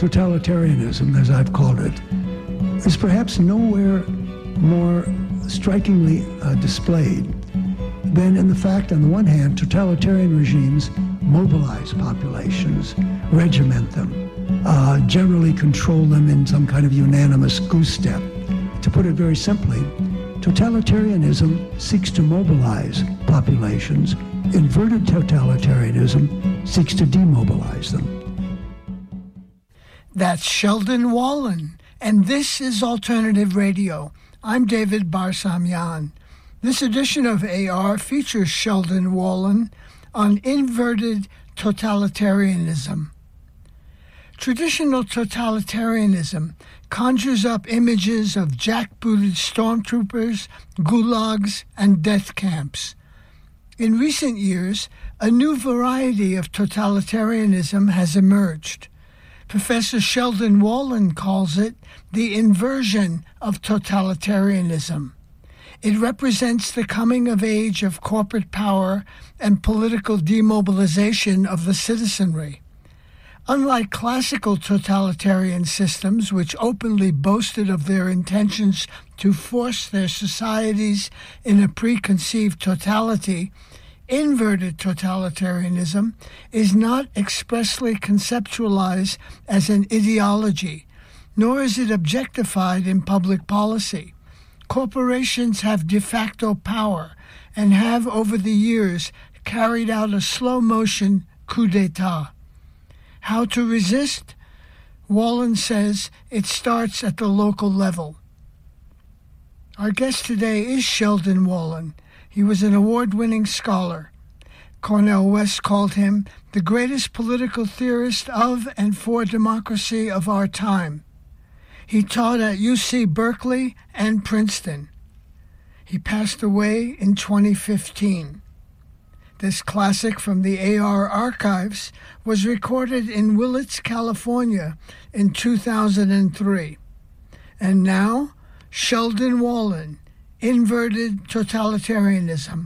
totalitarianism, as I've called it, is perhaps nowhere more strikingly displayed than in the fact, on the one hand, totalitarian regimes mobilize populations, regiment them, generally control them in some kind of unanimous goose step. To put it very simply, totalitarianism seeks to mobilize populations. Inverted totalitarianism seeks to demobilize them. That's Sheldon Wallen, and this is Alternative Radio. I'm David Barsamian. This edition of AR features Sheldon Wallen on inverted totalitarianism. Traditional totalitarianism conjures up images of jackbooted stormtroopers, gulags, and death camps. In recent years, a new variety of totalitarianism has emerged. Professor Sheldon Wallen calls it the inversion of totalitarianism. It represents the coming of age of corporate power and political demobilization of the citizenry. Unlike classical totalitarian systems, which openly boasted of their intentions to force their societies in a preconceived totality, inverted totalitarianism is not expressly conceptualized as an ideology, nor is it objectified in public policy. Corporations have de facto power and have, over the years, carried out a slow-motion coup d'etat. How to resist? Wallen says it starts at the local level. Our guest today is Sheldon Wallen. He was an award-winning scholar. Cornel West called him the greatest political theorist of and for democracy of our time. He taught at UC Berkeley and Princeton. He passed away in 2015. This classic from the AR archives was recorded in Willits, California in 2003. And now, Sheldon Wallen, Inverted Totalitarianism.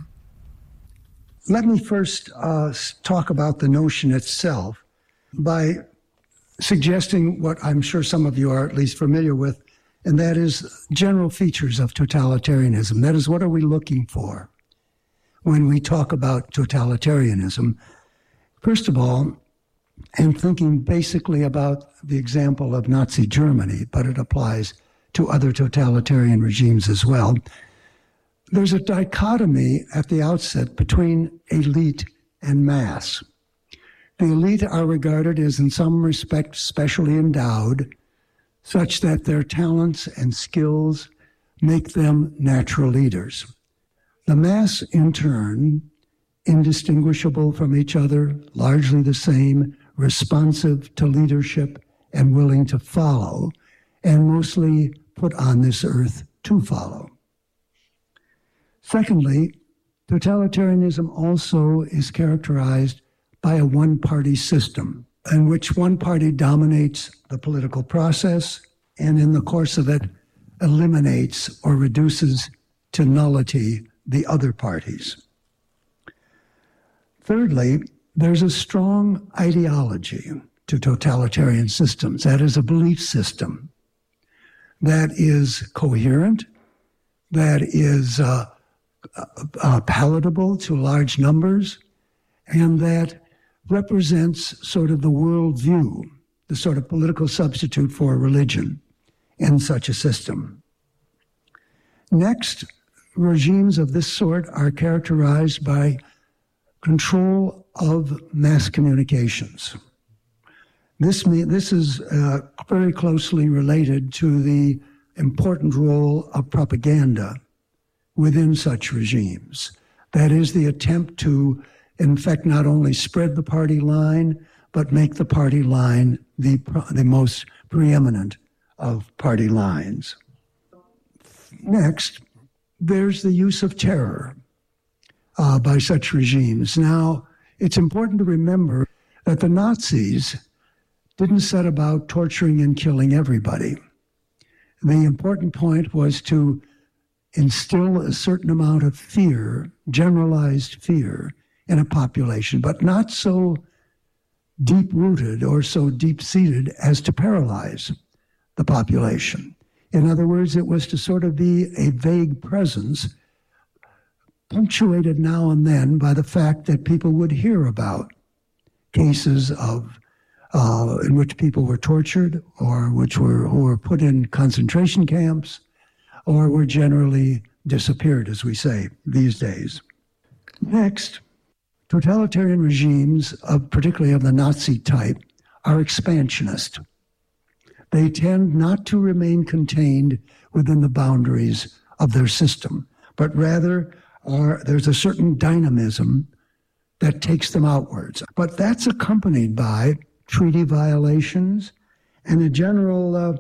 Let me first talk about the notion itself by suggesting what I'm sure some of you are at least familiar with, and that is general features of totalitarianism. That is, what are we looking for when we talk about totalitarianism? First of all, and thinking basically about the example of Nazi Germany, but it applies to other totalitarian regimes as well, there's a dichotomy at the outset between elite and mass. The elite are regarded as, in some respects, specially endowed, such that their talents and skills make them natural leaders. The mass, in turn, indistinguishable from each other, largely the same, responsive to leadership and willing to follow, and mostly put on this earth to follow. Secondly, totalitarianism also is characterized by a one-party system in which one party dominates the political process and in the course of it eliminates or reduces to nullity the other parties. Thirdly, there's a strong ideology to totalitarian systems. That is a belief system that is coherent, that is palatable to large numbers, and that represents sort of the worldview, the sort of political substitute for religion in such a system. Next, regimes of this sort are characterized by control of mass communications. This is very closely related to the important role of propaganda within such regimes. That is the attempt to, in fact, not only spread the party line, but make the party line the most preeminent of party lines. Next, there's the use of terror by such regimes. Now, it's important to remember that the Nazis didn't set about torturing and killing everybody. The important point was to instill a certain amount of fear, generalized fear, in a population, but not so deep-rooted or so deep-seated as to paralyze the population. In other words, it was to sort of be a vague presence, punctuated now and then by the fact that people would hear about cases of in which people were tortured or who were put in concentration camps or were generally disappeared, as we say these days. Next, totalitarian regimes, particularly of the Nazi type, are expansionist. They tend not to remain contained within the boundaries of their system, but rather there's a certain dynamism that takes them outwards. But that's accompanied by treaty violations and a general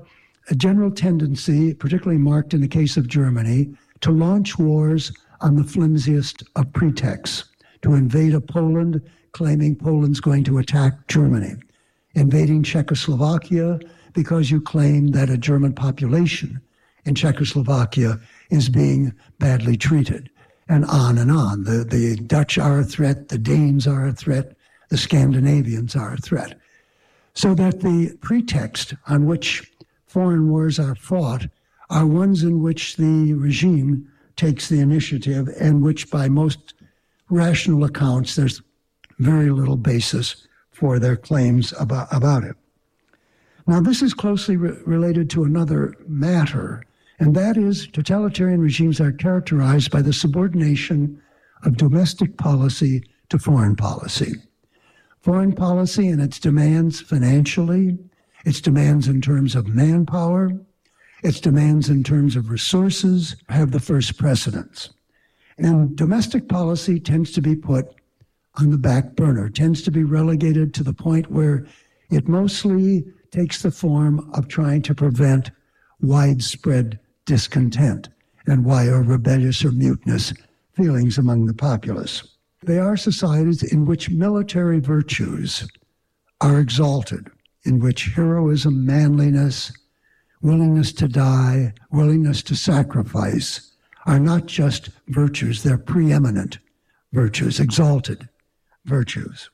tendency, particularly marked in the case of Germany, to launch wars on the flimsiest of pretexts, to invade a Poland, claiming Poland's going to attack Germany, invading Czechoslovakia because you claim that a German population in Czechoslovakia is being badly treated, and on and on. The Dutch are a threat, the Danes are a threat, the Scandinavians are a threat. So that the pretext on which foreign wars are fought are ones in which the regime takes the initiative and which, by most rational accounts, there's very little basis for their claims about it. Now, this is closely related to another matter, and that is totalitarian regimes are characterized by the subordination of domestic policy to foreign policy. Foreign policy and its demands financially, its demands in terms of manpower, its demands in terms of resources have the first precedence. And domestic policy tends to be put on the back burner, tends to be relegated to the point where it mostly takes the form of trying to prevent widespread discontent and rebellious or mutinous feelings among the populace. They are societies in which military virtues are exalted, in which heroism, manliness, willingness to die, willingness to sacrifice are not just virtues, they're preeminent virtues, exalted virtues.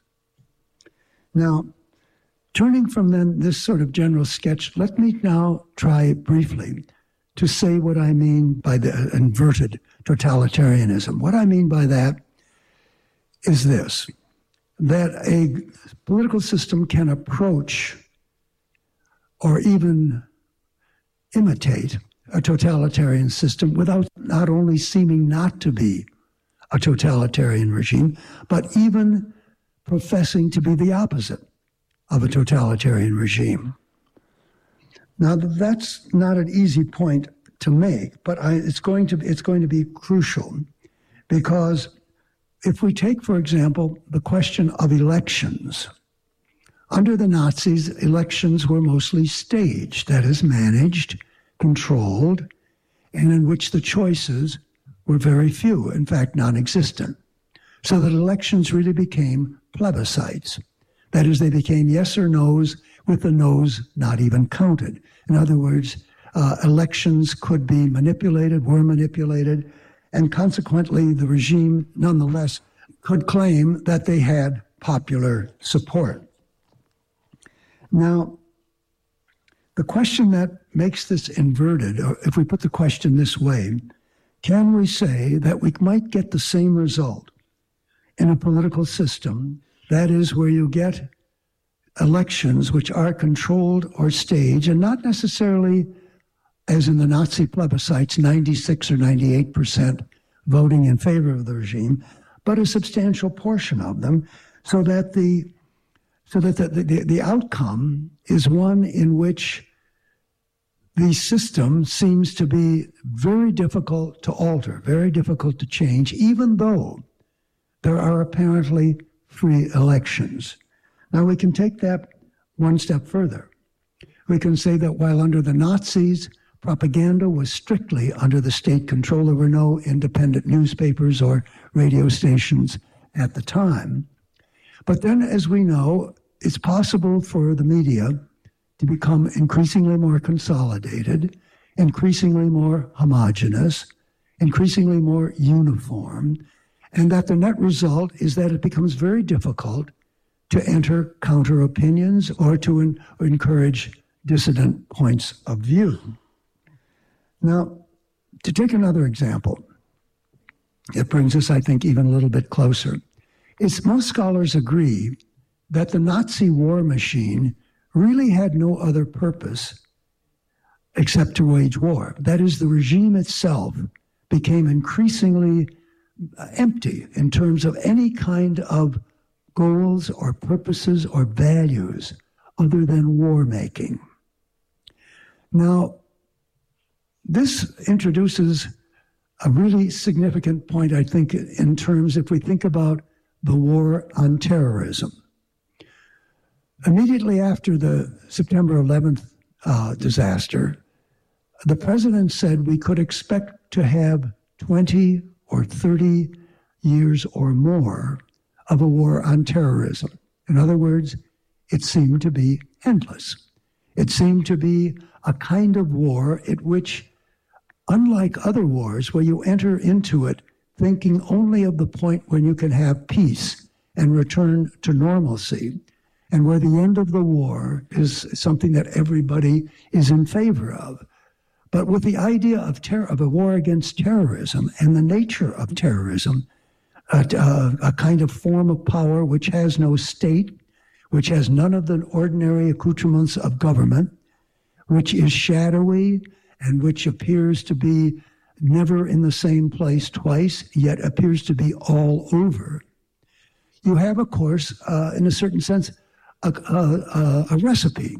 Now, turning from then this sort of general sketch, let me now try briefly to say what I mean by the inverted totalitarianism. What I mean by that is this, that a political system can approach or even imitate a totalitarian system without not only seeming not to be a totalitarian regime, but even professing to be the opposite of a totalitarian regime. Now, that's not an easy point to make, but it's going to be crucial, because if we take, for example, the question of elections, under the Nazis, elections were mostly staged, that is, managed, controlled, and in which the choices were very few, in fact, non-existent. So that elections really became plebiscites. That is, they became yes or no's, with the no's not even counted. In other words, elections could be manipulated, were manipulated, and consequently the regime nonetheless could claim that they had popular support. Now, the question that makes this inverted, or if we put the question this way, can we say that we might get the same result in a political system, that is, where you get elections which are controlled or staged, and not necessarily, as in the Nazi plebiscites, 96 or 98% voting in favor of the regime, but a substantial portion of them, so that the outcome is one in which the system seems to be very difficult to alter, very difficult to change, even though there are apparently free elections. Now, we can take that one step further. We can say that while under the Nazis, propaganda was strictly under the state control, there were no independent newspapers or radio stations at the time. But then, as we know, it's possible for the media to become increasingly more consolidated, increasingly more homogeneous, increasingly more uniform, and that the net result is that it becomes very difficult to enter counter opinions or to encourage dissident points of view. Now, to take another example, it brings us, I think, even a little bit closer. Most scholars agree that the Nazi war machine really had no other purpose except to wage war. That is, the regime itself became increasingly empty in terms of any kind of goals or purposes or values other than war making. Now, this introduces a really significant point, I think, in terms, if we think about the war on terrorism. Immediately after the September 11th disaster, the president said we could expect to have 20 or 30 years or more of a war on terrorism. In other words, it seemed to be endless. It seemed to be a kind of war at which, unlike other wars where you enter into it thinking only of the point when you can have peace and return to normalcy, and where the end of the war is something that everybody is in favor of. But with the idea of a war against terrorism and the nature of terrorism, a kind of form of power which has no state, which has none of the ordinary accoutrements of government, which is shadowy and which appears to be never in the same place twice, yet appears to be all over. You have, of course, in a certain sense, a recipe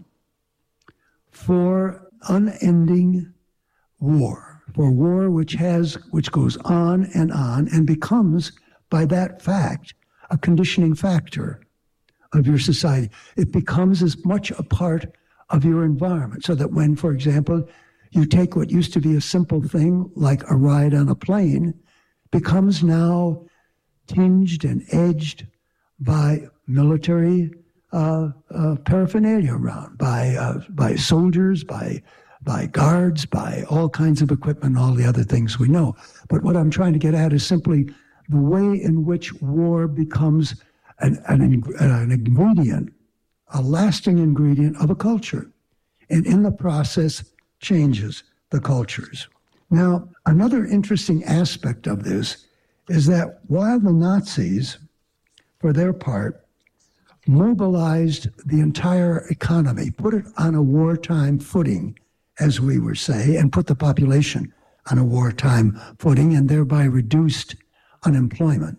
for unending war, for war which goes on and becomes, by that fact, a conditioning factor of your society. It becomes as much a part of your environment, so that when, for example, you take what used to be a simple thing like a ride on a plane, becomes now tinged and edged by military paraphernalia around, by soldiers, by guards, by all kinds of equipment, all the other things we know. But what I'm trying to get at is simply the way in which war becomes an ingredient, a lasting ingredient of a culture, and in the process changes the cultures. Now, another interesting aspect of this is that while the Nazis, for their part, mobilized the entire economy, put it on a wartime footing, as we were saying, and put the population on a wartime footing, and thereby reduced unemployment.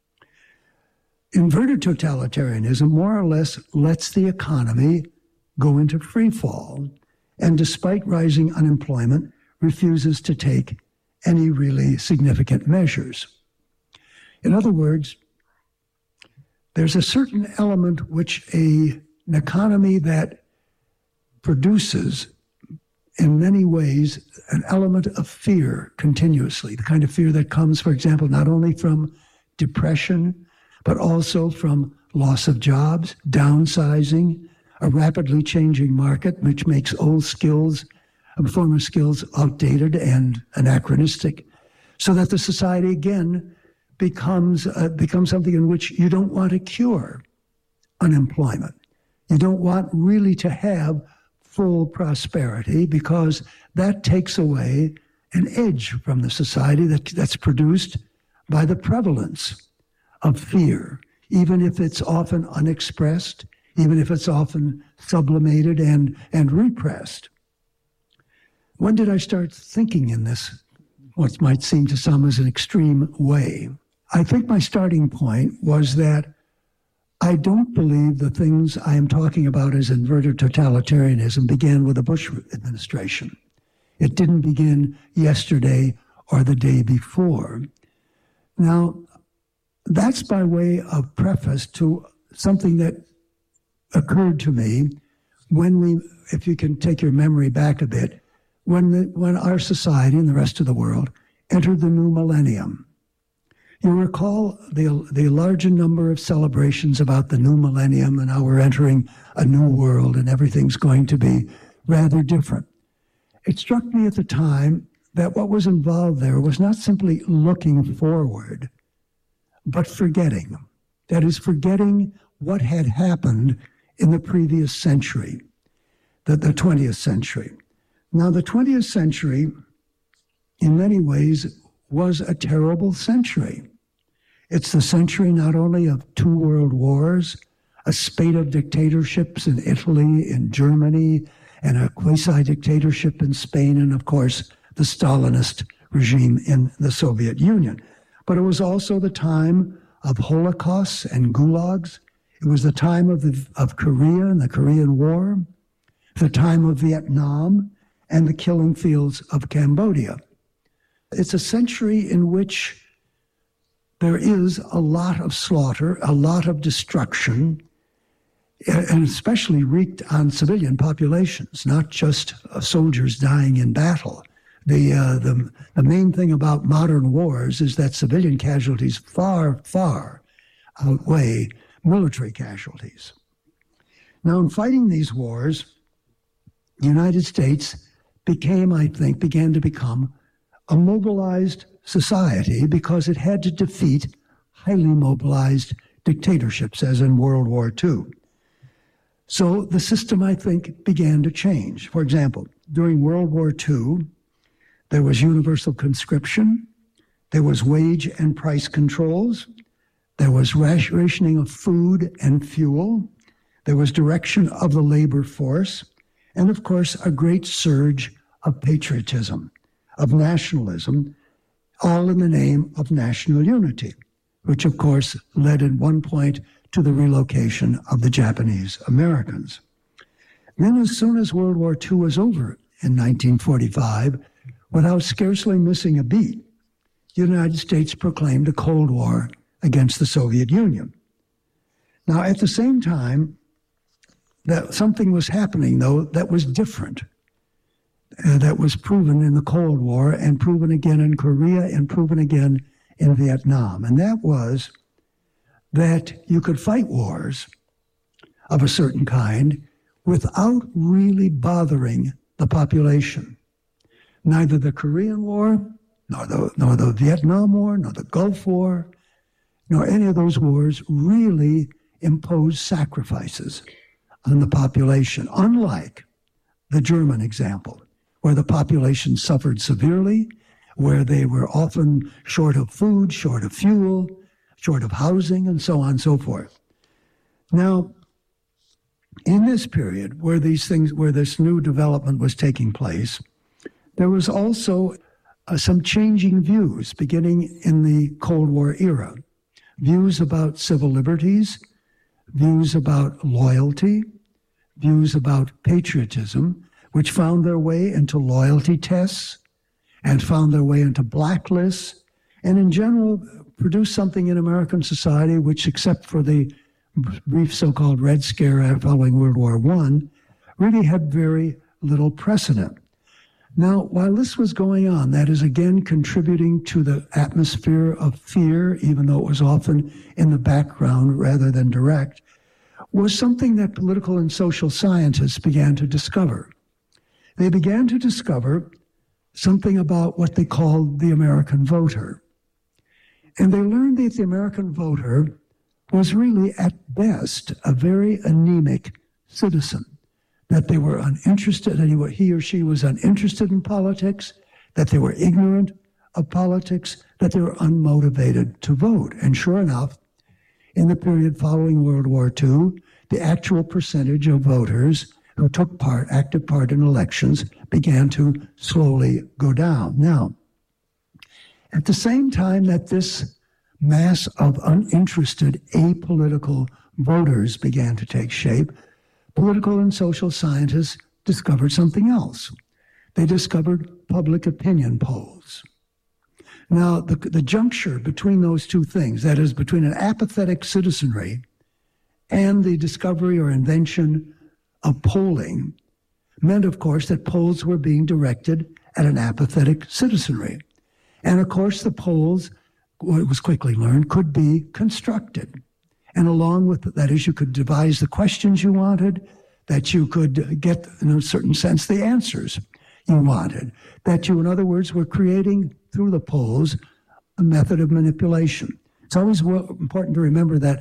Inverted totalitarianism more or less lets the economy go into free fall, and despite rising unemployment, refuses to take any really significant measures. In other words, there's a certain element which an economy that produces, in many ways, an element of fear continuously, the kind of fear that comes, for example, not only from depression, but also from loss of jobs, downsizing, a rapidly changing market, which makes old skills, former skills outdated and anachronistic, so that the society again becomes something in which you don't want to cure unemployment. You don't want really to have full prosperity, because that takes away an edge from the society that's produced by the prevalence of fear, even if it's often unexpressed, even if it's often sublimated and repressed. When did I start thinking in this, what might seem to some as an extreme way? I think my starting point was that I don't believe the things I am talking about as inverted totalitarianism began with the Bush administration. It didn't begin yesterday or the day before. Now, that's by way of preface to something that occurred to me when if you can take your memory back a bit, when our society and the rest of the world entered the new millennium. You recall the larger number of celebrations about the new millennium and how we're entering a new world and everything's going to be rather different. It struck me at the time that what was involved there was not simply looking forward, but forgetting. That is, forgetting what had happened in the previous century, the 20th century. Now, the 20th century, in many ways, was a terrible century. It's the century not only of 2 world wars, a spate of dictatorships in Italy, in Germany, and a quasi-dictatorship in Spain, and of course, the Stalinist regime in the Soviet Union. But it was also the time of holocausts and gulags. It was the time of Korea and the Korean War, the time of Vietnam, and the killing fields of Cambodia. It's a century in which there is a lot of slaughter, a lot of destruction, and especially wreaked on civilian populations, not just soldiers dying in battle. The main thing about modern wars is that civilian casualties far, far outweigh military casualties. Now, in fighting these wars, the United States began to become a mobilized society because it had to defeat highly mobilized dictatorships, as in World War II. So the system, I think, began to change. For example, during World War II, there was universal conscription, there was wage and price controls, there was rationing of food and fuel, there was direction of the labor force, and of course, a great surge of patriotism, of nationalism, all in the name of national unity, which of course led at one point to the relocation of the Japanese Americans. Then as soon as World War II was over in 1945, without scarcely missing a beat, the United States proclaimed a Cold War against the Soviet Union. Now, at the same time, that something was happening, though, that was different, that was proven in the Cold War and proven again in Korea and proven again in Vietnam. And that was that you could fight wars of a certain kind without really bothering the population. Neither the Korean War, nor the Vietnam War, nor the Gulf War, nor any of those wars really imposed sacrifices on the population, unlike the German example, where the population suffered severely, where they were often short of food, short of fuel, short of housing, and so on and so forth. Now, in this period where this new development was taking place, there was also some changing views beginning in the Cold War era. Views about civil liberties, views about loyalty, views about patriotism, which found their way into loyalty tests and found their way into blacklists, and in general produced something in American society which, except for the brief so-called Red Scare following World War I, really had very little precedent. Now, while this was going on, that is again contributing to the atmosphere of fear, even though it was often in the background rather than direct, was something that political and social scientists began to discover. They began to discover something about what they called the American voter. And they learned that the American voter was really, at best, a very anemic citizen, that they were uninterested, he or she was uninterested in politics, that they were ignorant of politics, that they were unmotivated to vote. And sure enough, in the period following World War II, the actual percentage of voters who took active part in elections began to slowly go down. Now, at the same time that this mass of uninterested, apolitical voters began to take shape, political and social scientists discovered something else. They discovered public opinion polls. Now, the juncture between those two things, that is, between an apathetic citizenry and the discovery or invention of polling, meant, of course, that polls were being directed at an apathetic citizenry. And, of course, the polls, it was quickly learned, could be constructed. And along with that is you could devise the questions you wanted, that you could get, in a certain sense, the answers you wanted, that you, in other words, were creating through the polls a method of manipulation. It's always important to remember that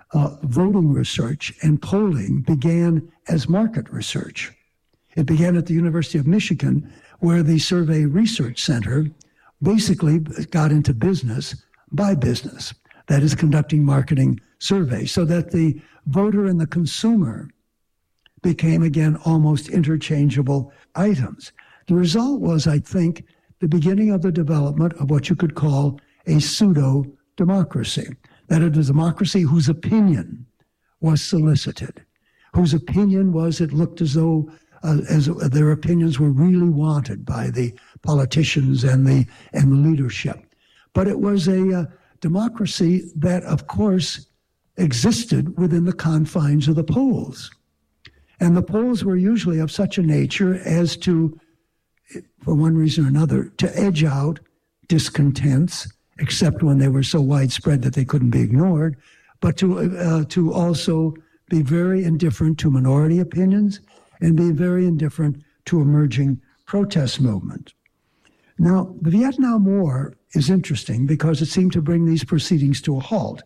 voting research and polling began as market research. It began at the University of Michigan, where the Survey Research Center basically got into business by business, that is, conducting marketing surveys, so that the voter and the consumer became, again, almost interchangeable items. The result was, I think, the beginning of the development of what you could call a pseudo-democracy. That is, a democracy whose opinion was solicited, whose opinion was, it looked as though as their opinions were really wanted by the politicians and the leadership. But it was a democracy that, of course, existed within the confines of the polls. And the polls were usually of such a nature as to, for one reason or another, to edge out discontents, except when they were so widespread that they couldn't be ignored, but to also be very indifferent to minority opinions and be very indifferent to emerging protest movement. Now, the Vietnam War is interesting because it seemed to bring these proceedings to a halt.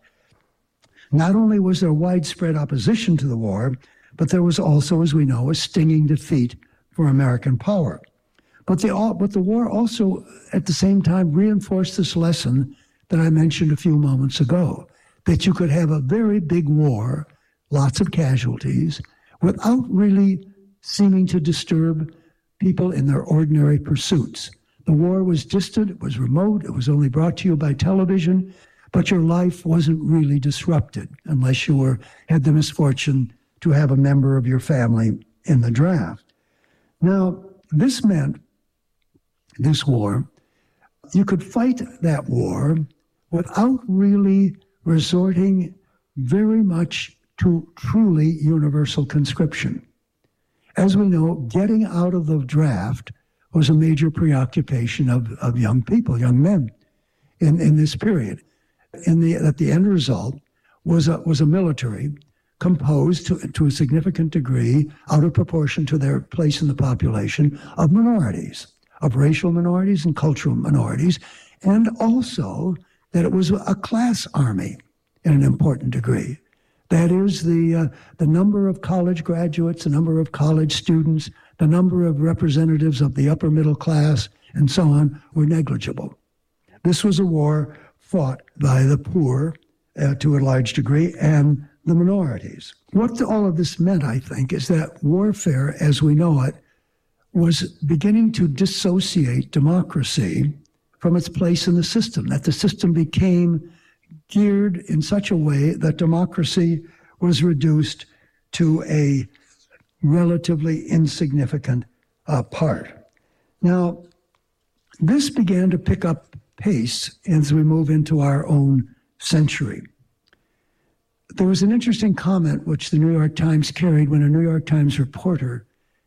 Not only was there widespread opposition to the war, but there was also, as we know, a stinging defeat for American power. But the war also, at the same time, reinforced this lesson that I mentioned a few moments ago, that you could have a very big war, lots of casualties, without really seeming to disturb people in their ordinary pursuits. The war was distant, it was remote, it was only brought to you by television, but your life wasn't really disrupted unless you had the misfortune to have a member of your family in the draft. Now, this meant, this war, you could fight that war without really resorting very much to truly universal conscription. As we know, getting out of the draft was a major preoccupation of young people, young men, in this period. That the end result was a military composed to a significant degree, out of proportion to their place in the population, of minorities, of racial minorities and cultural minorities, and also that it was a class army in an important degree. That is, the number of college graduates, the number of college students, the number of representatives of the upper middle class, and so on, were negligible. This was a war fought by the poor to a large degree and the minorities. What all of this meant, I think, is that warfare, as we know it, was beginning to dissociate democracy from its place in the system, that the system became geared in such a way that democracy was reduced to a relatively insignificant part. Now, this began to pick up pace as we move into our own century. There was an interesting comment which the New York Times carried when a New York Times reporter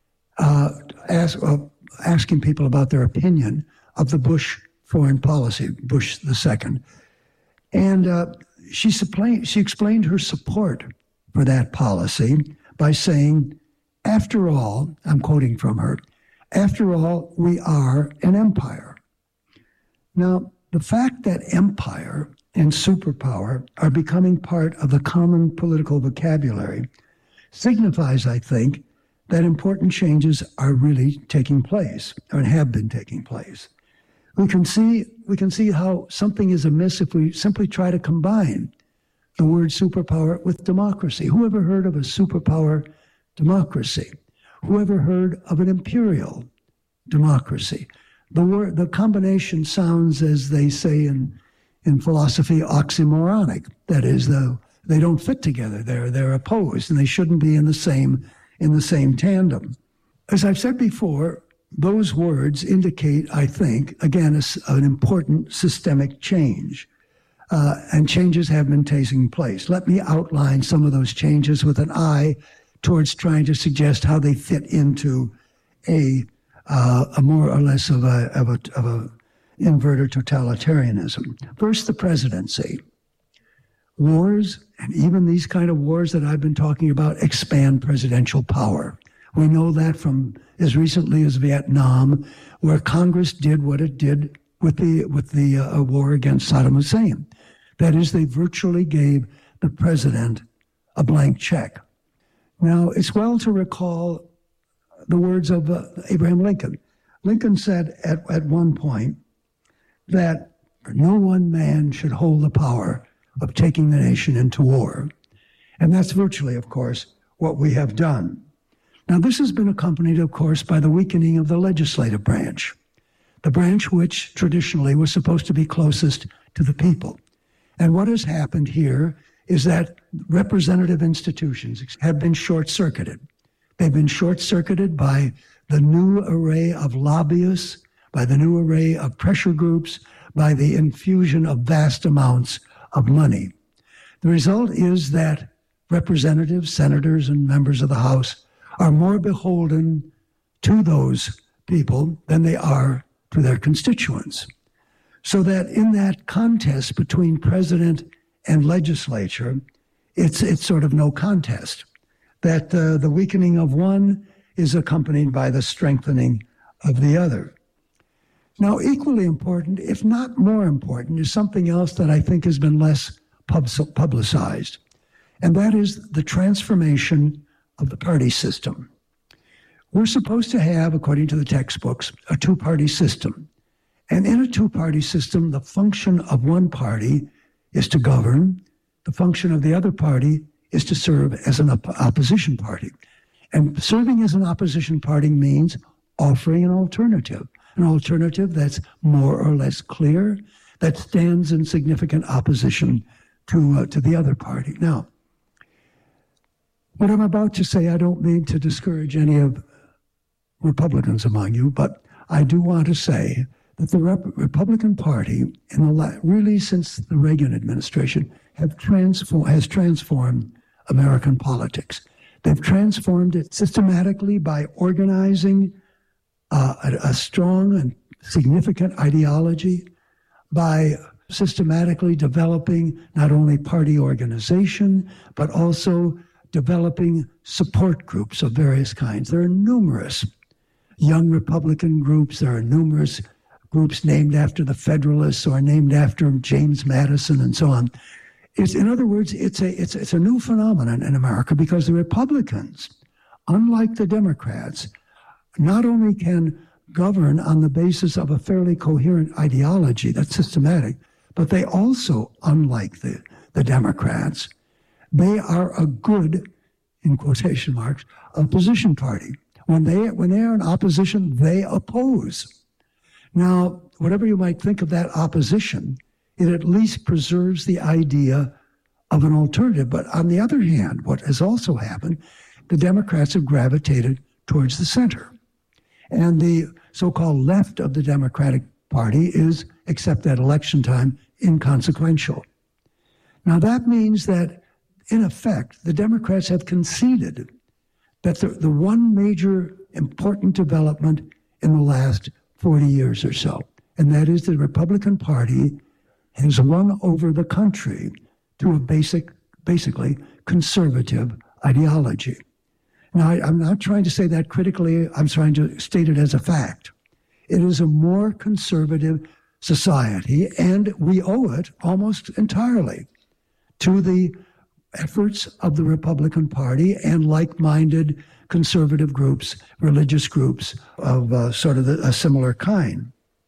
asking people about their opinion of the Bush foreign policy, Bush II. And she explained her support for that policy by saying, after all, I'm quoting from her, after all, we are an empire. Now, the fact that empire and superpower are becoming part of the common political vocabulary signifies, I think, that important changes are really taking place, or have been taking place. We can see how something is amiss if we simply try to combine the word superpower with democracy. Who ever heard of a superpower democracy? Who ever heard of an imperial democracy? The combination sounds, as they say in philosophy, oxymoronic. That is, they don't fit together. They're opposed, and they shouldn't be in the same tandem. As I've said before, those words indicate, I think, again, an important systemic change. And changes have been taking place. Let me outline some of those changes with an eye towards trying to suggest how they fit into a more or less of a inverted totalitarianism. First, the presidency. Wars, and even these kind of wars that I've been talking about, expand presidential power. We know that from as recently as Vietnam, where Congress did what it did with the war against Saddam Hussein. That is, they virtually gave the president a blank check. Now, it's well to recall the words of Abraham Lincoln. Lincoln said at one point that no one man should hold the power of taking the nation into war. And that's virtually, of course, what we have done. Now, this has been accompanied, of course, by the weakening of the legislative branch, the branch which traditionally was supposed to be closest to the people. And what has happened here is that representative institutions have been short-circuited. They've been short-circuited by the new array of lobbyists, by the new array of pressure groups, by the infusion of vast amounts of money. The result is that representatives, senators, and members of the House are more beholden to those people than they are to their constituents. So that in that contest between president and legislature, it's sort of no contest. That the weakening of one is accompanied by the strengthening of the other. Now, equally important, if not more important, is something else that I think has been less publicized, and that is the transformation of the party system. We're supposed to have, according to the textbooks, a two-party system. And in a two-party system, the function of one party is to govern. The function of the other party is to serve as an opposition party. And serving as an opposition party means offering an alternative that's more or less clear, that stands in significant opposition to the other party. Now, what I'm about to say, I don't mean to discourage any of Republicans among you, but I do want to say that the Republican Party, really since the Reagan administration, has transformed American politics. They've transformed it systematically by organizing a strong and significant ideology, by systematically developing not only party organization, but also developing support groups of various kinds. There are numerous young Republican groups. There are numerous groups named after the Federalists or named after James Madison and so on. In other words, it's a new phenomenon in America because the Republicans, unlike the Democrats, not only can govern on the basis of a fairly coherent ideology that's systematic, but they also, unlike the Democrats, they are a good, in quotation marks, opposition party. When they are in opposition, they oppose. Now, whatever you might think of that opposition, it at least preserves the idea of an alternative. But on the other hand, what has also happened, the Democrats have gravitated towards the center. And the so-called left of the Democratic Party is, except at election time, inconsequential. Now, that means that, in effect, the Democrats have conceded that the one major important development in the last 40 years or so, and that is the Republican Party has won over the country to a basically conservative ideology. Now, I'm not trying to say that critically. I'm trying to state it as a fact. It is a more conservative society, and we owe it almost entirely to the efforts of the Republican Party and like-minded conservative groups, religious groups of sort of a similar kind.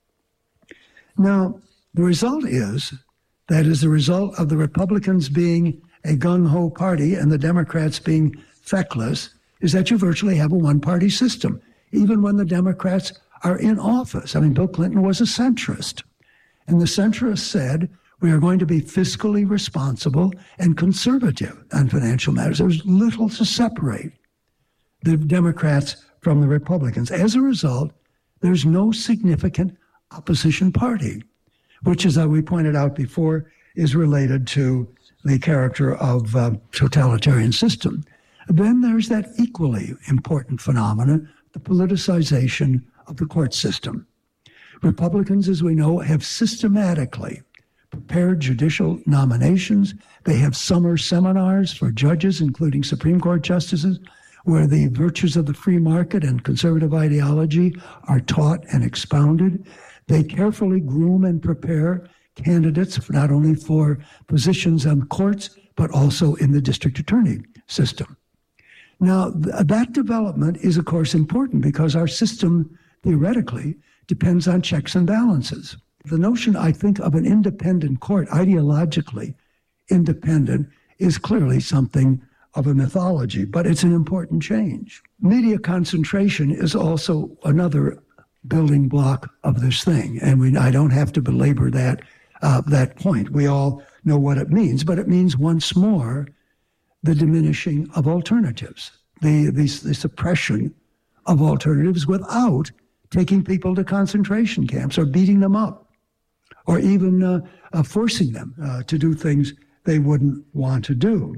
Now, the result is that as a result of the Republicans being a gung-ho party and the Democrats being feckless, is that you virtually have a one-party system, even when the Democrats are in office. I mean, Bill Clinton was a centrist, and the centrists said, we are going to be fiscally responsible and conservative on financial matters. There's little to separate the Democrats from the Republicans. As a result, there's no significant opposition party, which, as we pointed out before, is related to the character of totalitarian system. Then there's that equally important phenomenon, the politicization of the court system. Republicans, as we know, have systematically prepared judicial nominations. They have summer seminars for judges, including Supreme Court justices, where the virtues of the free market and conservative ideology are taught and expounded. They carefully groom and prepare candidates not only for positions on courts, but also in the district attorney system. Now, that development is, of course, important because our system, theoretically, depends on checks and balances. The notion, I think, of an independent court, ideologically independent, is clearly something of a mythology, but it's an important change. Media concentration is also another building block of this thing, and I don't have to belabor that point. We all know what it means, but it means once more the diminishing of alternatives, the suppression of alternatives without taking people to concentration camps or beating them up or even forcing them to do things they wouldn't want to do.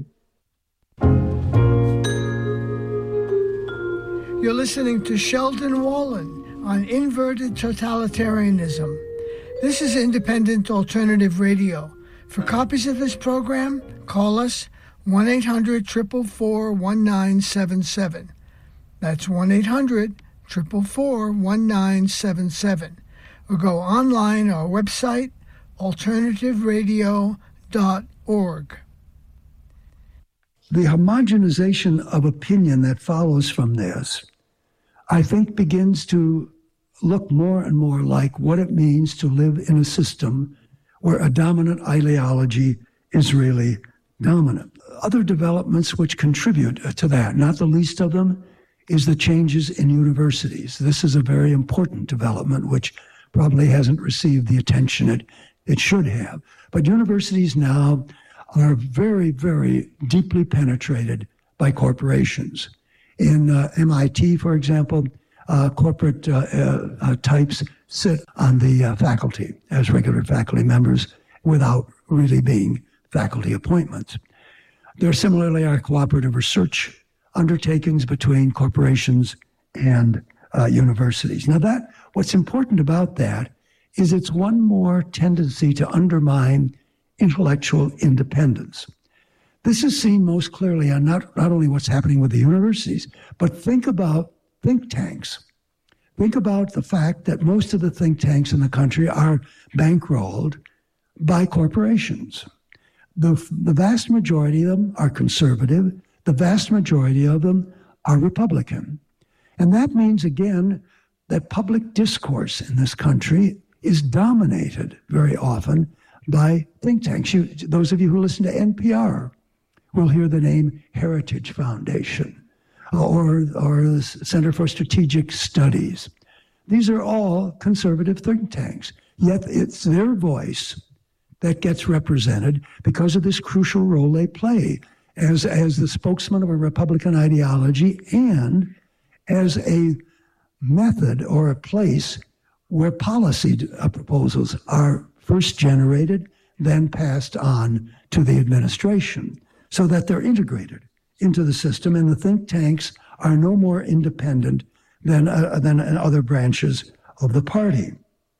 You're listening to Sheldon Wallen on Inverted Totalitarianism. This is Independent Alternative Radio. For copies of this program, call us 1-800-444-1977. That's 1-800-444-1977. Or go online our website, alternativeradio.org. The homogenization of opinion that follows from this, I think, begins to look more and more like what it means to live in a system where a dominant ideology is really dominant. Other developments which contribute to that, not the least of them, is the changes in universities. This is a very important development which probably hasn't received the attention it should have. But universities now are very, very deeply penetrated by corporations. In MIT, for example, corporate types sit on the faculty as regular faculty members without really being faculty appointments. There similarly are cooperative research undertakings between corporations and universities. Now, what's important about that is it's one more tendency to undermine intellectual independence. This is seen most clearly on not only what's happening with the universities, but think about think tanks. Think about the fact that most of the think tanks in the country are bankrolled by corporations. The vast majority of them are conservative. The vast majority of them are Republican. And that means, again, that public discourse in this country is dominated very often by think tanks. Those of you who listen to NPR will hear the name Heritage Foundation or the Center for Strategic Studies. These are all conservative think tanks, yet it's their voice that gets represented because of this crucial role they play as the spokesman of a Republican ideology and as a method or a place where policy proposals are first generated, then passed on to the administration, so that they're integrated into the system, and the think tanks are no more independent than other branches of the party.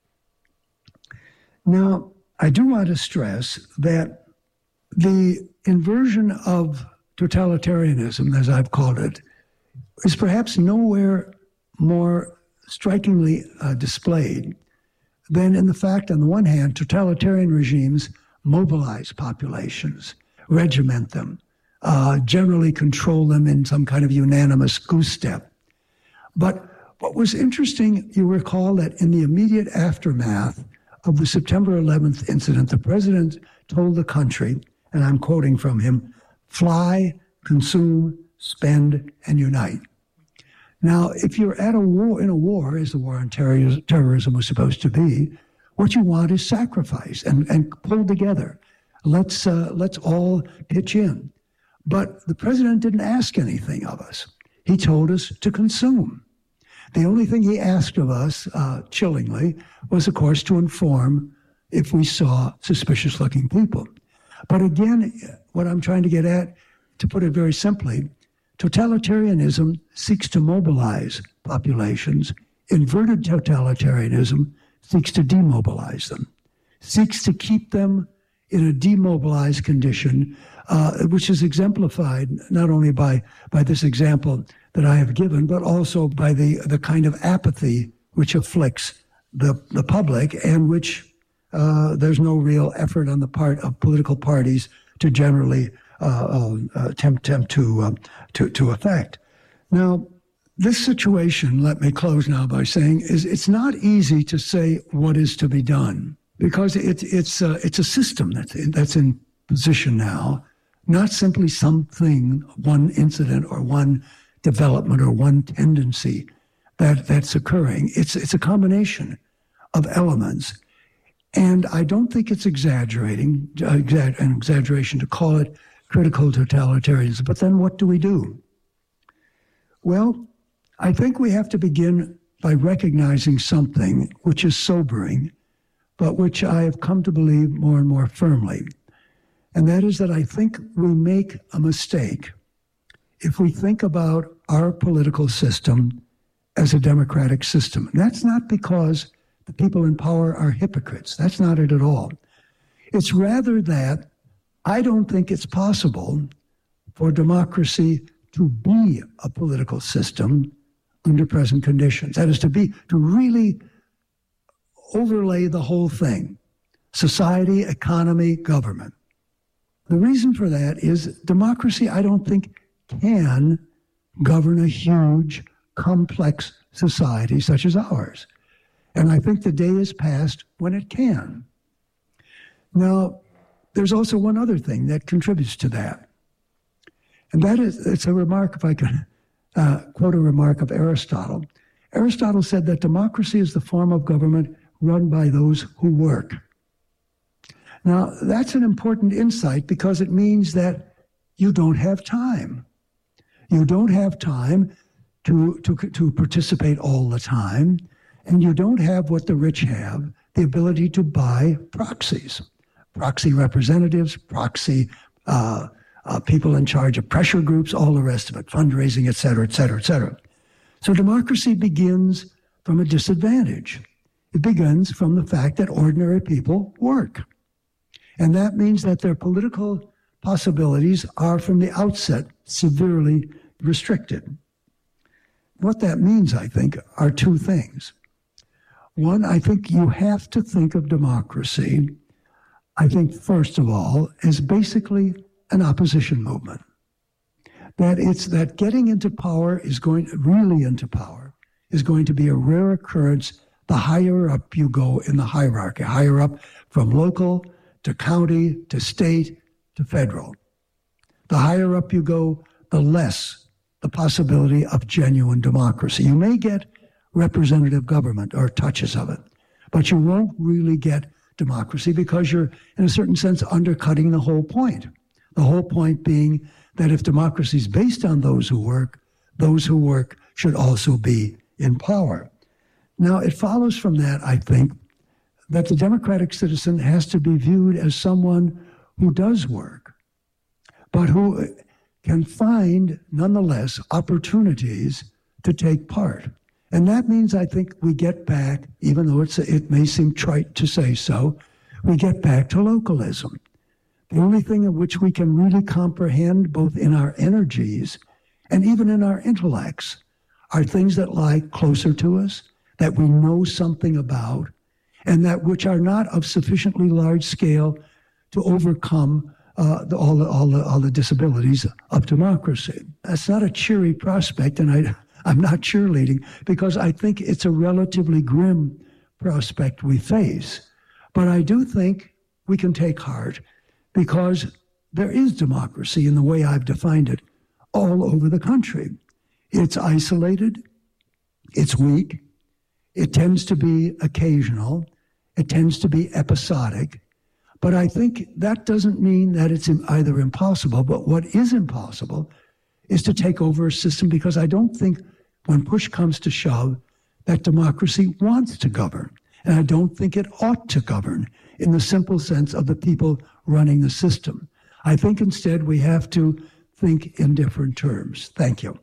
Now, I do want to stress that the inversion of totalitarianism, as I've called it, is perhaps nowhere more strikingly displayed than in the fact, on the one hand, totalitarian regimes mobilize populations, regiment them, generally control them in some kind of unanimous goose step. But what was interesting, you recall that in the immediate aftermath of the September 11th incident, the president told the country, and I'm quoting from him, "Fly, consume, spend, and unite." Now, if you're at a war, as the war on terrorism was supposed to be, what you want is sacrifice and pull together. Let's all pitch in. But the president didn't ask anything of us. He told us to consume. The only thing he asked of us, chillingly, was, of course, to inform if we saw suspicious-looking people. But again, what I'm trying to get at, to put it very simply, totalitarianism seeks to mobilize populations. Inverted totalitarianism seeks to demobilize them, seeks to keep them in a demobilized condition, which is exemplified not only by this example that I have given, but also by the kind of apathy which afflicts the public and which there's no real effort on the part of political parties to generally attempt to affect. Now, this situation, let me close now by saying, is it's not easy to say what is to be done, because it's a system that's in position now, not simply something, one incident or one development or one tendency that's occurring. It's a combination of elements. And I don't think it's an exaggeration to call it critical totalitarianism. But then what do we do? Well, I think we have to begin by recognizing something which is sobering, but which I have come to believe more and more firmly. And that is that I think we make a mistake if we think about our political system as a democratic system. And that's not because the people in power are hypocrites. That's not it at all. It's rather that I don't think it's possible for democracy to be a political system under present conditions. That is to really overlay the whole thing: society, economy, government. The reason for that is democracy, I don't think, can govern a huge, complex society such as ours. And I think the day is past when it can. Now, there's also one other thing that contributes to that. And that is, it's a remark, if I can quote a remark of Aristotle. Aristotle said that democracy is the form of government run by those who work. Now, that's an important insight because it means that you don't have time. You don't have time to participate all the time, and you don't have what the rich have, the ability to buy proxies, proxy representatives, proxy people in charge of pressure groups, all the rest of it, fundraising, et cetera, et cetera, et cetera. So democracy begins from a disadvantage. It begins from the fact that ordinary people work. And that means that their political possibilities are from the outset severely restricted. What that means, I think, are two things. One, I think you have to think of democracy, I think, first of all, as basically an opposition movement. That getting into power is going to be a rare occurrence the higher up you go in the hierarchy, higher up from local to county to state to federal. The higher up you go, the less the possibility of genuine democracy. You may get representative government or touches of it, but you won't really get democracy because you're, in a certain sense, undercutting the whole point. The whole point being that if democracy is based on those who work should also be in power. Now, it follows from that, I think, that the democratic citizen has to be viewed as someone who does work, but who can find, nonetheless, opportunities to take part. And that means, I think, we get back, even though it may seem trite to say so, we get back to localism. The only thing in which we can really comprehend, both in our energies and even in our intellects, are things that lie closer to us, that we know something about, and that which are not of sufficiently large scale to overcome all the disabilities of democracy. That's not a cheery prospect, and I'm not cheerleading, because I think it's a relatively grim prospect we face. But I do think we can take heart, because there is democracy in the way I've defined it all over the country. It's isolated, it's weak, it tends to be occasional, it tends to be episodic, but I think that doesn't mean that it's either impossible, but what is impossible is to take over a system, because I don't think when push comes to shove that democracy wants to govern, and I don't think it ought to govern in the simple sense of the people running the system. I think instead we have to think in different terms. Thank you.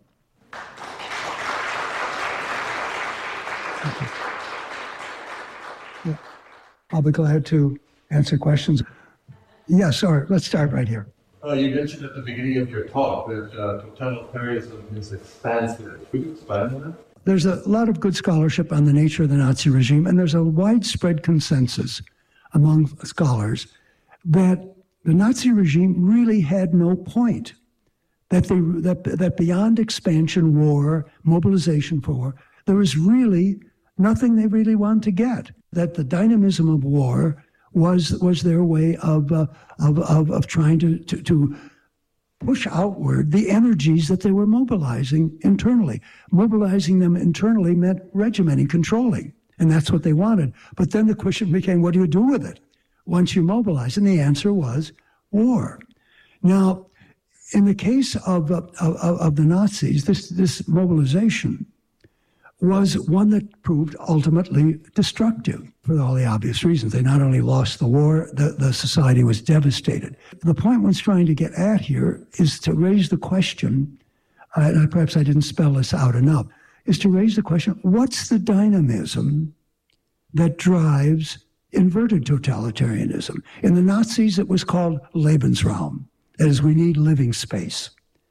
Yeah. I'll be glad to answer questions. Yes, or let's start right here. You mentioned at the beginning of your talk that totalitarianism is expansive. Could you expand on that? There's a lot of good scholarship on the nature of the Nazi regime, and there's a widespread consensus among scholars that The Nazi regime really had no point. That beyond expansion, war, mobilization for war, there was really nothing they really wanted to get. That the dynamism of war was their way of trying to push outward the energies that they were mobilizing internally. Mobilizing them internally meant regimenting, controlling, and that's what they wanted. But then the question became, what do you do with it once you mobilize? And the answer was war. Now, in the case of the Nazis, this mobilization was one that proved ultimately destructive for all the obvious reasons. They not only lost the war, the society was devastated. The point one's trying to get at here is to raise the question, and perhaps I didn't spell this out enough, is to raise the question, what's the dynamism that drives inverted totalitarianism? In the Nazis, it was called Lebensraum. That is, we need living space.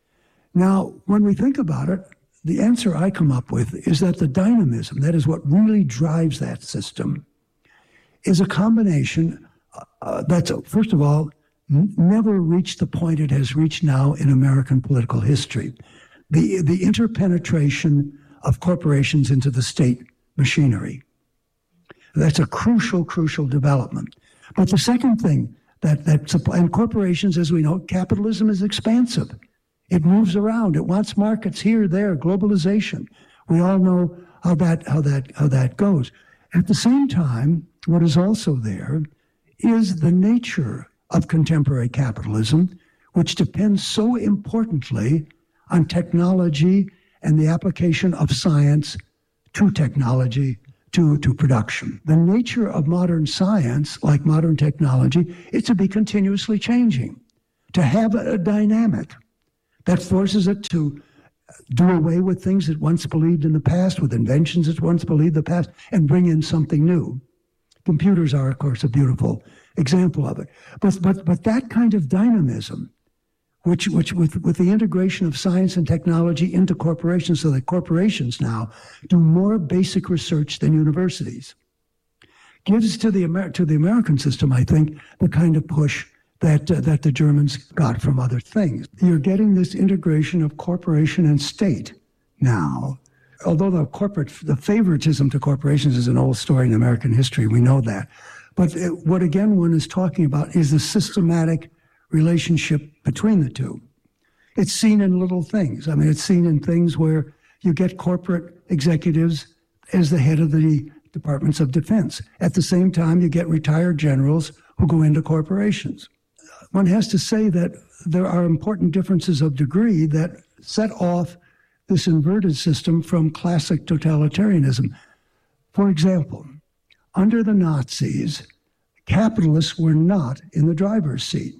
Now, when we think about it, the answer I come up with is that the dynamism, that is what really drives that system, is a combination that's, first of all, never reached the point it has reached now in American political history. The interpenetration of corporations into the state machinery. That's a crucial development. But the second thing, and corporations, as we know, capitalism is expansive. It moves around. It wants markets here, there, globalization. We all know how that goes. At the same time, what is also there is the nature of contemporary capitalism, which depends so importantly on technology and the application of science to technology, to production. The nature of modern science, like modern technology, is to be continuously changing, to have a dynamic that forces it to do away with things it once believed in the past, with inventions it once believed in the past, and bring in something new. Computers are, of course, a beautiful example of it. But that kind of dynamism, which with the integration of science and technology into corporations, so that corporations now do more basic research than universities, gives to the American system, I think, the kind of push that the Germans got from other things. You're getting this integration of corporation and state now. Although the favoritism to corporations is an old story in American history, we know that. But what again one is talking about is the systematic relationship between the two. It's seen in little things. I mean, it's seen in things where you get corporate executives as the head of the departments of defense. At the same time, you get retired generals who go into corporations. One has to say that there are important differences of degree that set off this inverted system from classic totalitarianism. For example, under the Nazis, capitalists were not in the driver's seat.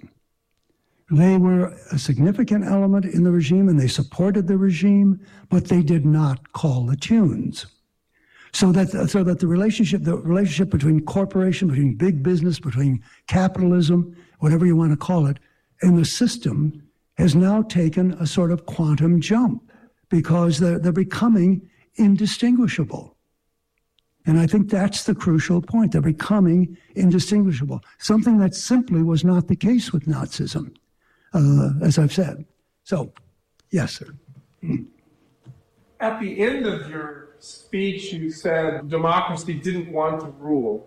They were a significant element in the regime and they supported the regime, but they did not call the tunes. So that the relationship between corporation, between big business, between capitalism, whatever you want to call it, and the system has now taken a sort of quantum jump because they're becoming indistinguishable. And I think that's the crucial point. They're becoming indistinguishable, something that simply was not the case with Nazism, as I've said. So, yes, sir. At the end of your speech, you said democracy didn't want to rule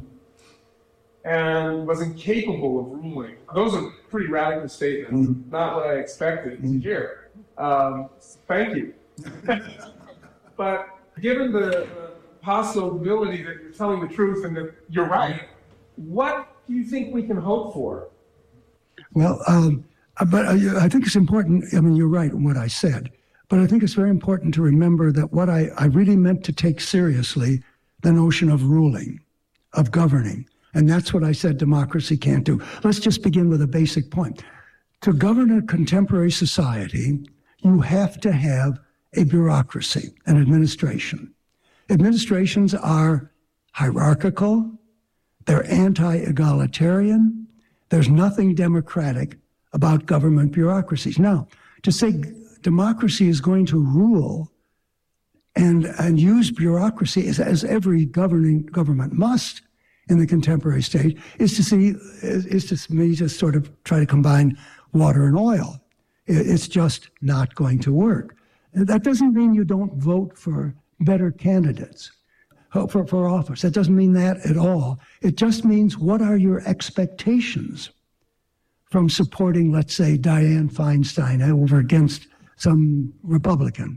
and was incapable of ruling. Those are pretty radical statements, not what I expected to hear. Thank you. But given the possibility that you're telling the truth and that you're right, what do you think we can hope for? Well, but I think it's important. I mean, you're right in what I said. But I think it's very important to remember that what I really meant to take seriously, the notion of ruling, of governing. And that's what I said democracy can't do. Let's just begin with a basic point. To govern a contemporary society, you have to have a bureaucracy, an administration. Administrations are hierarchical, they're anti-egalitarian, there's nothing democratic about government bureaucracies. Now, to say democracy is going to rule and use bureaucracy as every governing government must in the contemporary state is to me just sort of try to combine water and oil. It's just not going to work. That doesn't mean you don't vote for better candidates for office. That doesn't mean that at all. It just means, what are your expectations from supporting, let's say, Dianne Feinstein over against some Republican?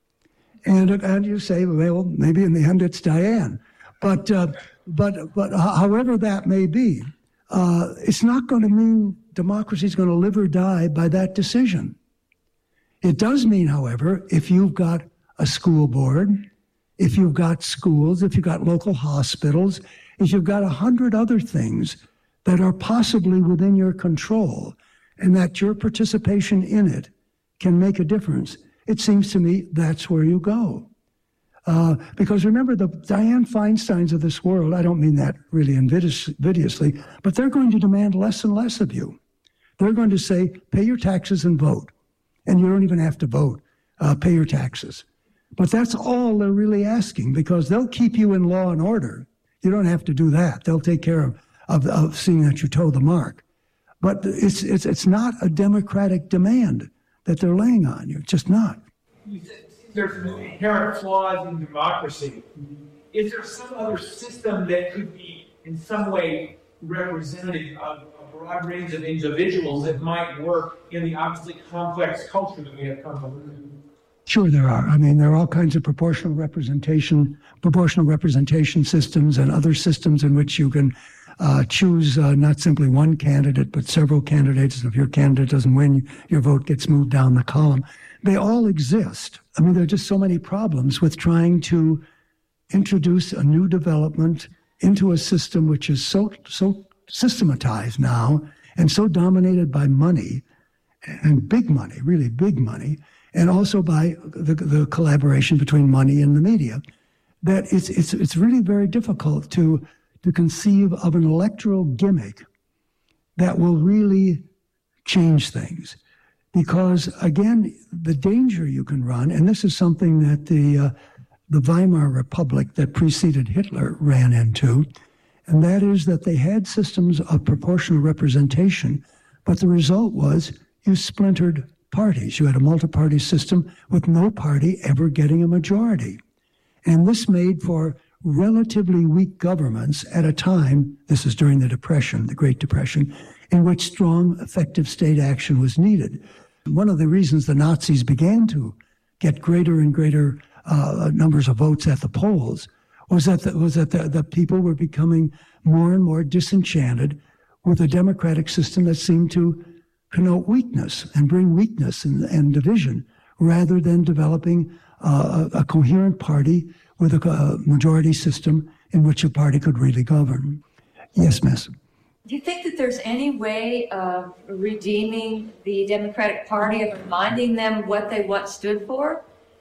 And you say, well, maybe in the end it's Dianne. But however that may be, it's not going to mean democracy is going to live or die by that decision. It does mean, however, if you've got a school board, if you've got schools, if you've got local hospitals, if you've got 100 other things that are possibly within your control, and that your participation in it can make a difference, it seems to me that's where you go. Because remember, the Dianne Feinsteins of this world, I don't mean that really invidiously, but they're going to demand less and less of you. They're going to say, pay your taxes and vote. And you don't even have to vote, pay your taxes. But that's all they're really asking, because they'll keep you in law and order. You don't have to do that. They'll take care of seeing that you toe the mark. But it's not a democratic demand that they're laying on you. It's just not. There's inherent flaws in democracy. Is there some other system that could be in some way representative of a broad range of individuals that might work in the obviously complex culture that we have come to live in? Sure, there are. I mean, there are all kinds of proportional representation systems and other systems in which you can choose not simply one candidate, but several candidates. If your candidate doesn't win, your vote gets moved down the column. They all exist. I mean, there are just so many problems with trying to introduce a new development into a system which is so systematized now and so dominated by money, and big money, really big money, and also by the collaboration between money and the media, that it's really very difficult to conceive of an electoral gimmick that will really change things. Because, again, the danger you can run, and this is something that the Weimar Republic that preceded Hitler ran into, and that is that they had systems of proportional representation, but the result was you splintered parties. You had a multi-party system with no party ever getting a majority. And this made for relatively weak governments at a time, this is during the Depression, the Great Depression, in which strong, effective state action was needed. One of the reasons the Nazis began to get greater and greater numbers of votes at the polls was that the people were becoming more and more disenchanted with a democratic system that seemed to connote weakness and bring weakness and division, rather than developing a coherent party with a majority system in which a party could really govern. Yes, miss. Do you think that there's any way of redeeming the Democratic Party, of reminding them what they once stood for?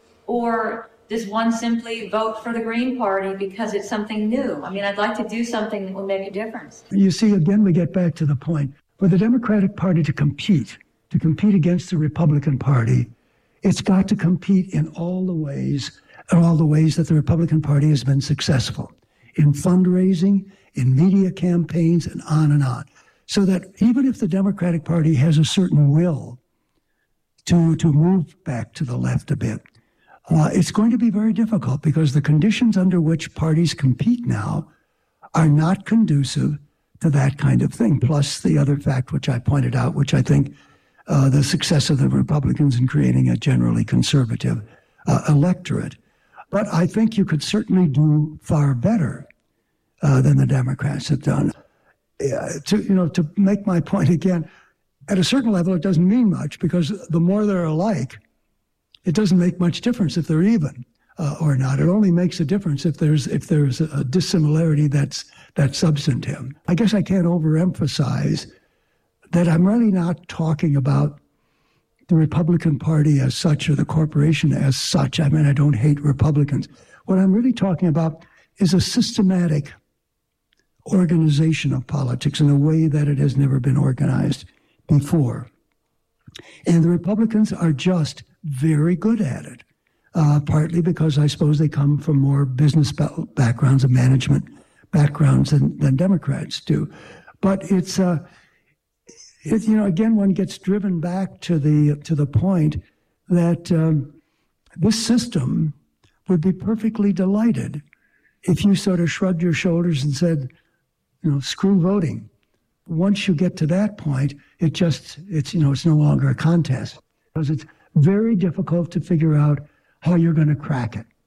Or does one simply vote for the Green Party because it's something new? I mean, I'd like to do something that will make a difference. You see, again, we get back to the point. For the Democratic Party to compete against the Republican Party, it's got to compete in all the ways that the Republican Party has been successful, in fundraising, in media campaigns, and on. So that even if the Democratic Party has a certain will to move back to the left a bit, it's going to be very difficult, because the conditions under which parties compete now are not conducive to that kind of thing. Plus the other fact which I pointed out, which I think the success of the Republicans in creating a generally conservative electorate. But I think you could certainly do far better than the Democrats have done. To make my point again, at a certain level, it doesn't mean much, because the more they're alike, it doesn't make much difference if they're even or not. It only makes a difference if there's a dissimilarity that's substantive. I guess I can't overemphasize that I'm really not talking about the Republican Party as such or the corporation as such. I mean, I don't hate Republicans. What I'm really talking about is a systematic organization of politics in a way that it has never been organized before. And the Republicans are just very good at it, partly because I suppose they come from more business backgrounds and management backgrounds than Democrats do. But it's again, one gets driven back to the point that this system would be perfectly delighted if you sort of shrugged your shoulders and said, screw voting. Once you get to that point, it's no longer a contest, because it's very difficult to figure out how you're going to crack it.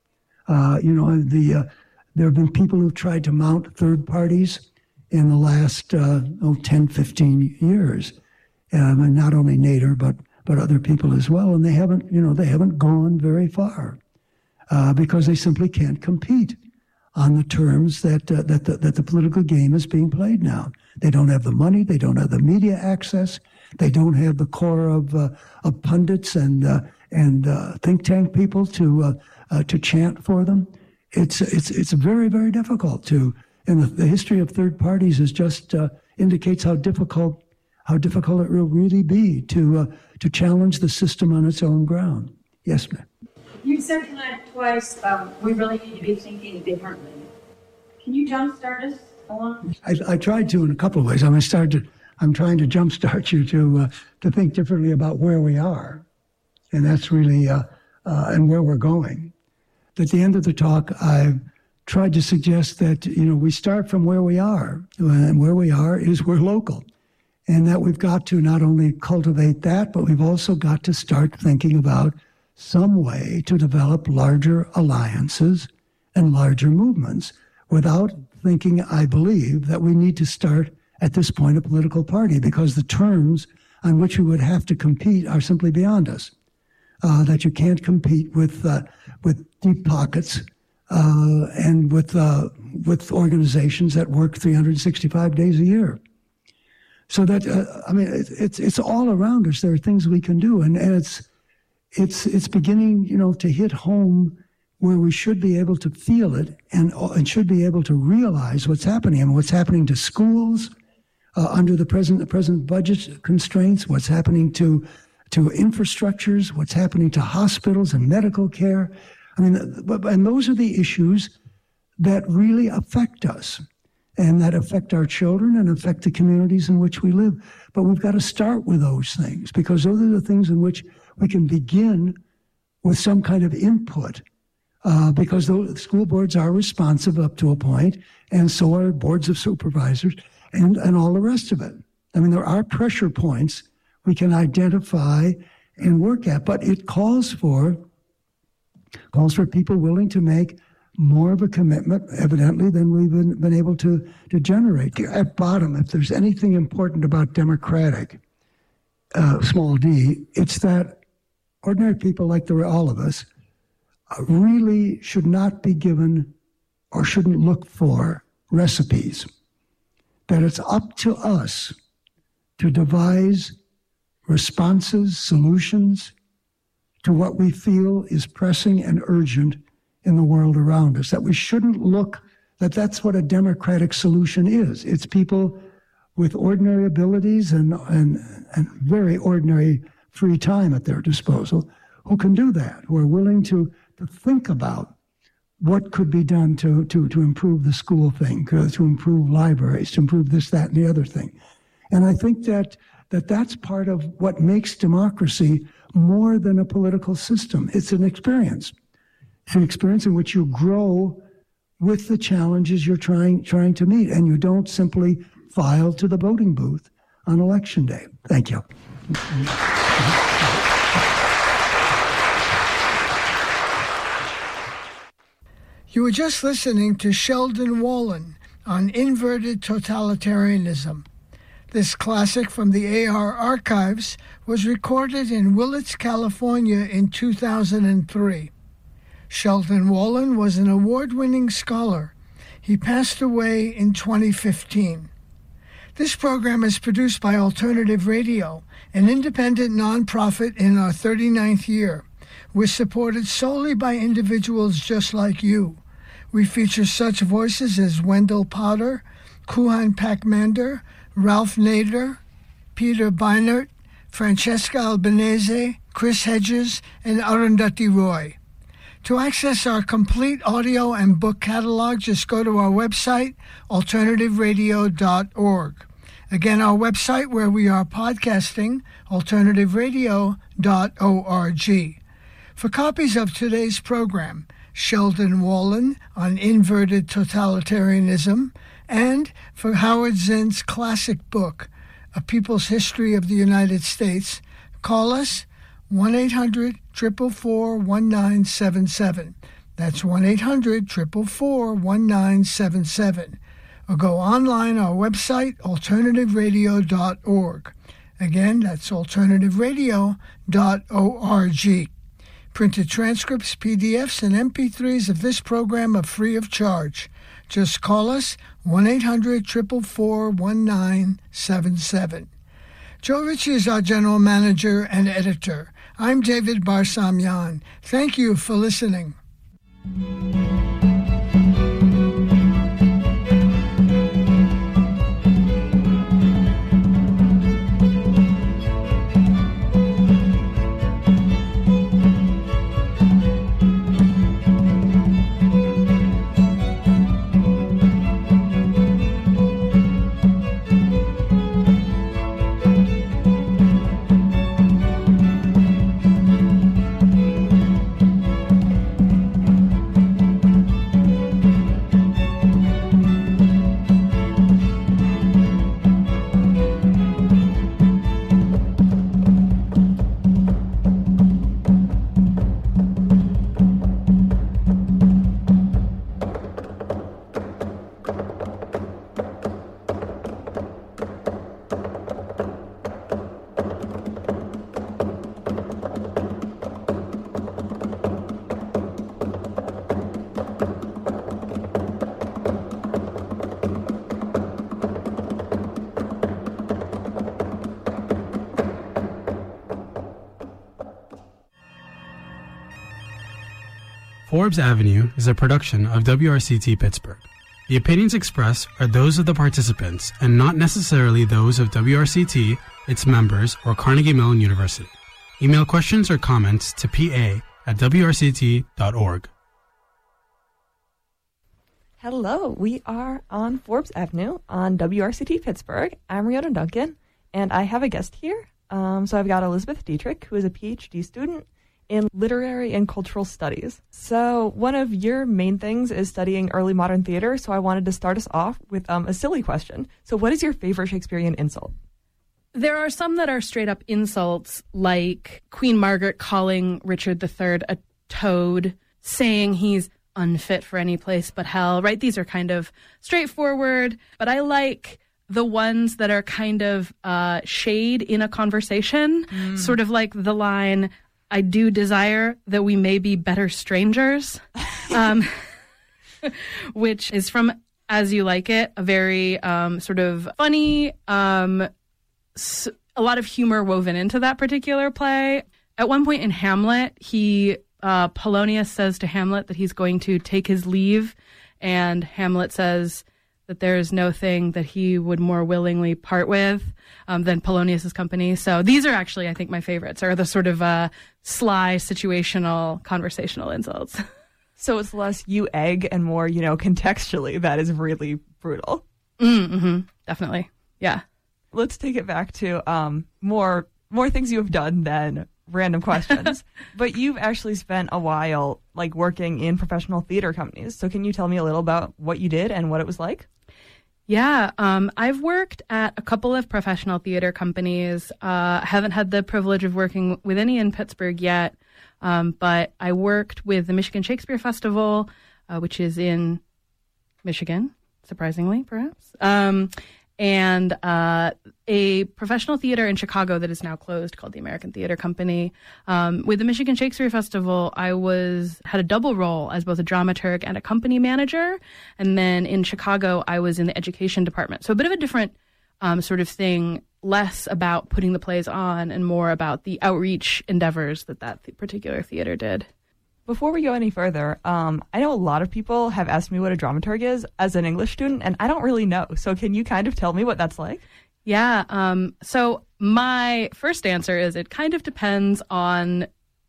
There have been people who've tried to mount third parties in the last 10, 15 years, and not only Nader but other people as well, and they haven't gone very far because they simply can't compete on the terms that the political game is being played now. They don't have the money, they don't have the media access, they don't have the core of pundits and think tank people to chant for them. It's very, very difficult to. And the history of third parties is just indicates how difficult it will really be to challenge the system on its own ground. Yes, ma'am. You said tonight twice, we really need to be thinking differently. Can you jumpstart us along? I tried to in a couple of ways. I'm trying to jumpstart you to think differently about where we are, and that's really and where we're going. At the end of the talk, I tried to suggest that we start from where we are, and where we are is we're local, and that we've got to not only cultivate that, but we've also got to start thinking about some way to develop larger alliances and larger movements without thinking, I believe, that we need to start at this point a political party, because the terms on which we would have to compete are simply beyond us. That you can't compete with deep pockets and with organizations that work 365 days a year. So that it's all around us. There are things we can do, and it's beginning to hit home where we should be able to feel it and should be able to realize what's happening, and what's happening to schools under the present budget constraints, what's happening to infrastructures, what's happening to hospitals and medical care. And those are the issues that really affect us and that affect our children and affect the communities in which we live. But we've got to start with those things, because those are the things in which we can begin with some kind of input, because those school boards are responsive up to a point, and so are boards of supervisors and all the rest of it. There are pressure points we can identify and work at, but it calls for people willing to make more of a commitment, evidently, than we've been able to generate. At bottom, if there's anything important about democratic, small d, it's that ordinary people like all of us really should not be given or shouldn't look for recipes. That it's up to us to devise responses, solutions to what we feel is pressing and urgent in the world around us. That we shouldn't look, that's what a democratic solution is. It's people with ordinary abilities and very ordinary free time at their disposal who can do that, who are willing to think about what could be done to improve the school thing, to improve libraries, to improve this, that, and the other thing. And I think that's part of what makes democracy more than a political system. It's an experience. It's an experience in which you grow with the challenges you're trying to meet, and you don't simply file to the voting booth on Election Day. Thank you. You were just listening to Sheldon Wallen on inverted totalitarianism. This classic from the AR archives was recorded in Willits, California in 2003. Sheldon Wallen was an award-winning scholar. He passed away in 2015. This program is produced by Alternative Radio, an independent nonprofit in our 39th year. We're supported solely by individuals just like you. We feature such voices as Wendell Potter, Kuhan Pakmander, Ralph Nader, Peter Beinert, Francesca Albanese, Chris Hedges, and Arundhati Roy. To access our complete audio and book catalog, just go to our website, alternativeradio.org. Again, our website where we are podcasting, alternativeradio.org. For copies of today's program, Sheldon Wallen on inverted totalitarianism, and for Howard Zinn's classic book, A People's History of the United States, call us 1-800-444-1977. That's 1-800-444-1977. Or go online our website, alternativeradio.org. Again, that's alternativeradio.org. Printed transcripts, PDFs, and MP3s of this program are free of charge. Just call us 1-800-444-1977. Joe Ritchie is our general manager and editor. I'm David Barsamian. Thank you for listening. Forbes Avenue is a production of WRCT Pittsburgh. The opinions expressed are those of the participants and not necessarily those of WRCT, its members, or Carnegie Mellon University. Email questions or comments to pa@wrct.org. Hello, we are on Forbes Avenue on WRCT Pittsburgh. I'm Rihanna Duncan, and I have a guest here. So I've got Elizabeth Dietrich, who is a PhD student in literary and cultural studies. So one of your main things is studying early modern theater, so I wanted to start us off with a silly question. So what is your favorite Shakespearean insult? There are some that are straight up insults, like Queen Margaret calling Richard III a toad, saying he's unfit for any place but hell, right? These are kind of straightforward, but I like the ones that are kind of shade in a conversation, sort of like the line, I do desire that we may be better strangers, which is from As You Like It, a very sort of funny, a lot of humor woven into that particular play. At one point in Hamlet, Polonius says to Hamlet that he's going to take his leave, and Hamlet says that there is no thing that he would more willingly part with than Polonius's company. So these are actually, I think, my favorites, are the sort of sly, situational, conversational insults. So it's less you egg and more, contextually, that is really brutal. Definitely. Yeah. Let's take it back to more things you have done than random questions. But you've actually spent a while working in professional theater companies. So can you tell me a little about what you did and what it was like? Yeah, I've worked at a couple of professional theater companies. I haven't had the privilege of working with any in Pittsburgh yet, but I worked with the Michigan Shakespeare Festival, which is in Michigan, surprisingly, perhaps, and a professional theater in Chicago that is now closed called the American Theater Company. With the Michigan Shakespeare Festival, I had a double role as both a dramaturg and a company manager. And then in Chicago, I was in the education department. So a bit of a different sort of thing, less about putting the plays on and more about the outreach endeavors that particular theater did. Before we go any further, I know a lot of people have asked me what a dramaturg is as an English student, and I don't really know. So can you kind of tell me what that's like? Yeah. So my first answer is it kind of depends on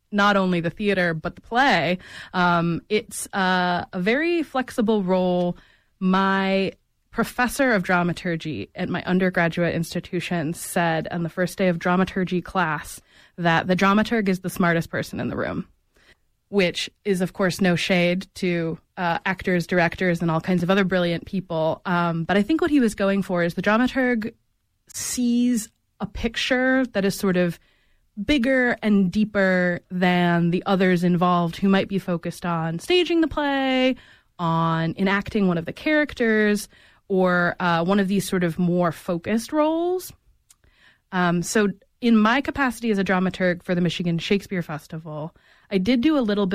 not only the theater, but the play. It's a very flexible role. My professor of dramaturgy at my undergraduate institution said on the first day of dramaturgy class that the dramaturg is the smartest person in the room, which is, of course, no shade to actors, directors, and all kinds of other brilliant people. But I think what he was going for is the dramaturg sees a picture that is sort of bigger and deeper than the others involved who might be focused on staging the play, on enacting one of the characters, or one of these sort of more focused roles. So in my capacity as a dramaturg for the Michigan Shakespeare Festival, I did do a little bit